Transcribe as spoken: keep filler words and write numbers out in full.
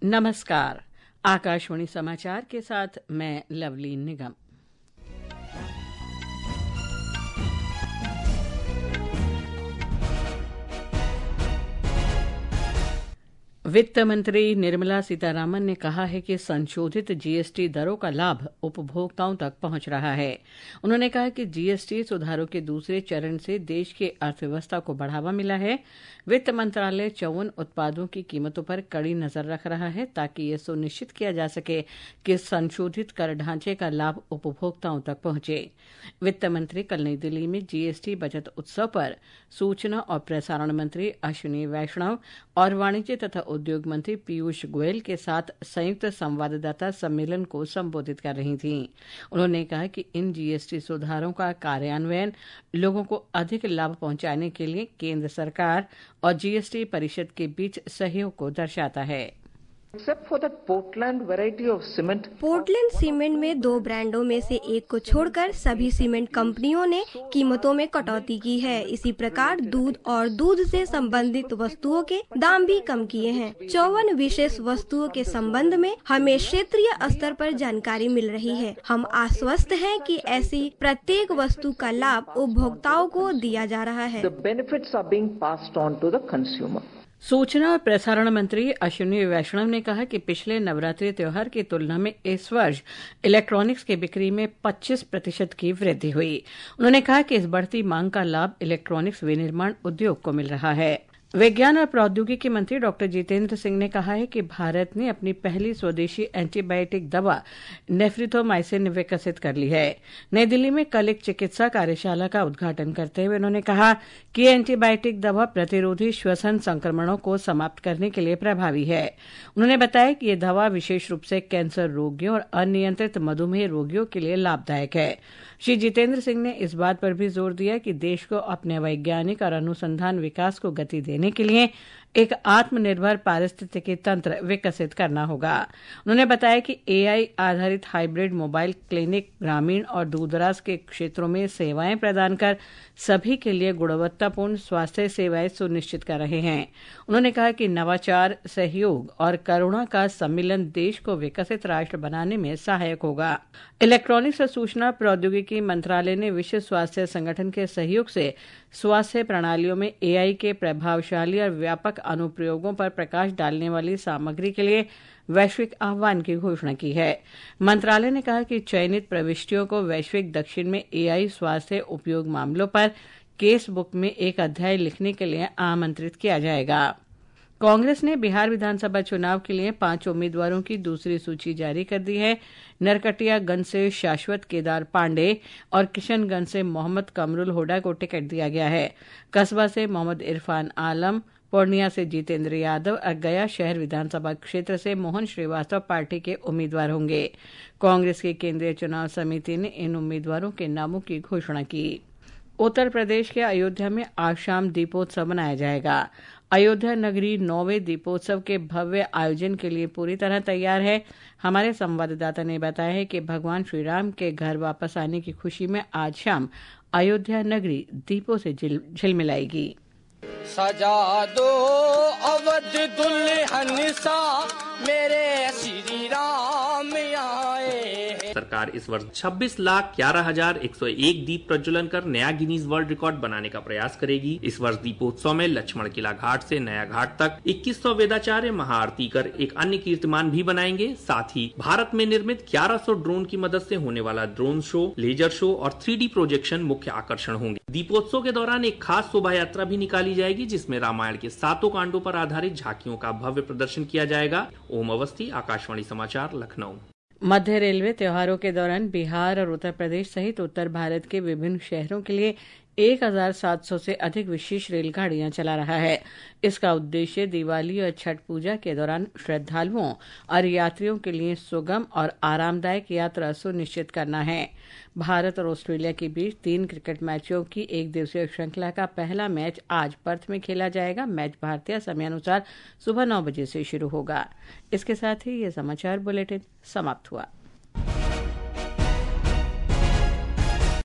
नमस्कार। आकाशवाणी समाचार के साथ मैं लवलीन निगम। वित्त मंत्री निर्मला सीतारामन ने कहा है कि संशोधित जीएसटी दरों का लाभ उपभोक्ताओं तक पहुंच रहा है। उन्होंने कहा कि जीएसटी सुधारों के दूसरे चरण से देश की अर्थव्यवस्था को बढ़ावा मिला है। वित्त मंत्रालय चौवन उत्पादों की कीमतों पर कड़ी नजर रख रहा है ताकि यह सुनिश्चित किया जा सके कि संशोधित कर ढांचे का लाभ उपभोक्ताओं तक पहुंचे। वित्त मंत्री कल नई दिल्ली में जीएसटी बचत उत्सव पर सूचना और प्रसारण मंत्री अश्विनी वैष्णव और वाणिज्य तथा उद्योग मंत्री पीयूष गोयल के साथ संयुक्त संवाददाता सम्मेलन को संबोधित कर रही थीं। उन्होंने कहा कि इन जीएसटी सुधारों का कार्यान्वयन लोगों को अधिक लाभ पहुंचाने के लिए केंद्र सरकार और जीएसटी परिषद के बीच सहयोग को दर्शाता है। Except for that Portland variety of cement, Portland cement में दो ब्रांडों में से एक को छोड़कर सभी सीमेंट कंपनियों ने कीमतों में कटौती की है। इसी प्रकार दूध और दूध से संबंधित वस्तुओं के दाम भी कम किए हैं। चौवन विशेष वस्तुओं के संबंध में हमें क्षेत्रीय स्तर पर जानकारी मिल रही है। हम आश्वस्त हैं कि ऐसी प्रत्येक वस्तु का लाभ उपभोक्ताओं को दिया जा रहा है। the benefits are being passed on to the consumer. सूचना और प्रसारण मंत्री अश्विनी वैष्णव ने कहा कि पिछले नवरात्रि त्योहार की तुलना में इस वर्ष इलेक्ट्रॉनिक्स की बिक्री में पच्चीस प्रतिशत की वृद्धि हुई। उन्होंने कहा कि इस बढ़ती मांग का लाभ इलेक्ट्रॉनिक्स विनिर्माण उद्योग को मिल रहा है। विज्ञान और प्रौद्योगिकी मंत्री डॉक्टर जितेंद्र सिंह ने कहा है कि भारत ने अपनी पहली स्वदेशी एंटीबायोटिक दवा नेफ्रिथोमाइसिन विकसित कर ली है। नई दिल्ली में कल एक चिकित्सा कार्यशाला का उद्घाटन करते हुए उन्होंने कहा कि एंटीबायोटिक दवा प्रतिरोधी श्वसन संक्रमणों को समाप्त करने के लिए प्रभावी है। उन्होंने बताया कि यह दवा विशेष रूप से कैंसर रोगियों और अनियंत्रित मधुमेह रोगियों के लिए लाभदायक है। श्री जितेंद्र सिंह ने इस बात पर भी जोर दिया कि देश को अपने वैज्ञानिक और अनुसंधान विकास को गति देने के लिए एक आत्मनिर्भर पारिस्थितिकी तंत्र विकसित करना होगा। उन्होंने बताया कि एआई आधारित हाइब्रिड मोबाइल क्लिनिक ग्रामीण और दूरदराज के क्षेत्रों में सेवाएं प्रदान कर सभी के लिए गुणवत्तापूर्ण स्वास्थ्य सेवाएं सुनिश्चित कर रहे हैं। उन्होंने कहा कि नवाचार, सहयोग और करुणा का सम्मिलन देश को विकसित राष्ट्र बनाने में सहायक होगा। इलेक्ट्रॉनिक्स और सूचना प्रौद्योगिकी मंत्रालय ने विश्व स्वास्थ्य संगठन के सहयोग से स्वास्थ्य प्रणालियों में एआई के प्रभावशाली और व्यापक अनुप्रयोगों पर प्रकाश डालने वाली सामग्री के लिए वैश्विक आह्वान की घोषणा की है। मंत्रालय ने कहा कि चयनित प्रविष्टियों को वैश्विक दक्षिण में एआई स्वास्थ्य उपयोग मामलों पर केस बुक में एक अध्याय लिखने के लिए आमंत्रित किया जाएगा। कांग्रेस ने बिहार विधानसभा चुनाव के लिए पांच उम्मीदवारों की दूसरी सूची जारी कर दी है। नरकटियागंज से शाश्वत केदार पांडे और किशनगंज से मोहम्मद कमरुल होडा को टिकट दिया गया है। कस्बा से मोहम्मद इरफान आलम, पूर्णिया से जितेंद्र यादव और गया शहर विधानसभा क्षेत्र से मोहन श्रीवास्तव पार्टी के उम्मीदवार होंगे। कांग्रेस की केंद्रीय चुनाव समिति ने इन उम्मीदवारों के नामों की घोषणा की। उत्तर प्रदेश के अयोध्या में आज शाम दीपोत्सव मनाया जाएगा। अयोध्या नगरी नौवें दीपोत्सव के भव्य आयोजन के लिए पूरी तरह तैयार है। हमारे संवाददाता ने बताया है कि भगवान श्री राम के घर वापस आने की खुशी में आज शाम अयोध्या नगरी दीपों से झिलमिलाएगी। सजा दो अवध दुल्हन सा मेरे श्री राम आए। सरकार इस वर्ष छब्बीस लाख ग्यारह हजार एक सौ एक दीप प्रज्वलन कर नया गिनीज वर्ल्ड रिकॉर्ड बनाने का प्रयास करेगी। इस वर्ष दीपोत्सव में लक्ष्मण किला घाट से नया घाट तक इक्कीस सौ वेदाचार्य महाआरती कर एक अन्य कीर्तिमान भी बनाएंगे। साथ ही भारत में निर्मित ग्यारह सौ ड्रोन की मदद से होने वाला ड्रोन शो, लेजर शो और थ्री डी प्रोजेक्शन मुख्य आकर्षण होंगे। दीपोत्सव के दौरान एक खास शोभा यात्रा भी निकाली जाएगी जिसमें रामायण के सातों कांडों पर आधारित झांकियों का भव्य प्रदर्शन किया जाएगा। ओम अवस्थी, आकाशवाणी समाचार, लखनऊ। मध्य रेलवे त्योहारों के दौरान बिहार और उत्तर प्रदेश सहित उत्तर भारत के विभिन्न शहरों के लिए एक हज़ार सात सौ से अधिक विशेष रेलगाड़ियां चला रहा है। इसका उद्देश्य दिवाली और छठ पूजा के दौरान श्रद्धालुओं और यात्रियों के लिए सुगम और आरामदायक यात्रा सुनिश्चित करना है। भारत और ऑस्ट्रेलिया के बीच तीन क्रिकेट मैचों की एक दिवसीय श्रृंखला का पहला मैच आज पर्थ में खेला जाएगा। मैच भारतीय समयानुसार सुबह नौ बजे से शुरू होगा। इसके साथ ही ये समाचार बुलेटिन समाप्त हुआ।